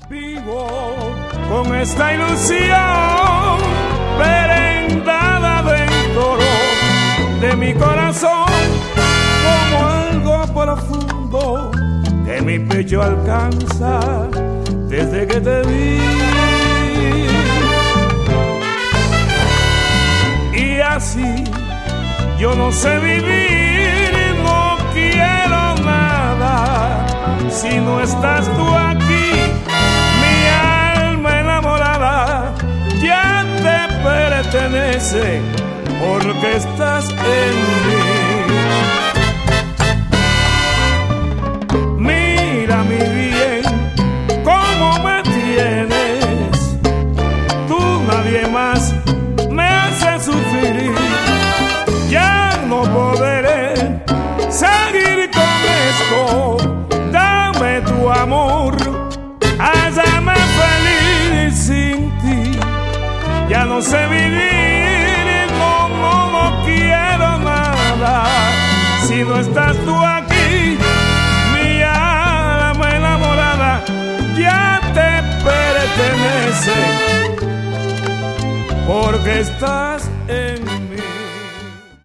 Vivo con esta ilusión prendada dentro de mi corazón, como algo profundo que mi pecho alcanza desde que te vi. Y así yo no sé vivir, no quiero nada si no estás tú aquí. Mi alma enamorada ya te pertenece porque estás en mí. Mira mi bien, cómo me tienes. Tú, nadie más, me hace sufrir. Ya no podré seguir con esto. Dame tu amor, hágame feliz sin ti. Ya no sé vivir, no quiero nada si no estás tú aquí. Mi alma enamorada ya te pertenece porque estás en mí.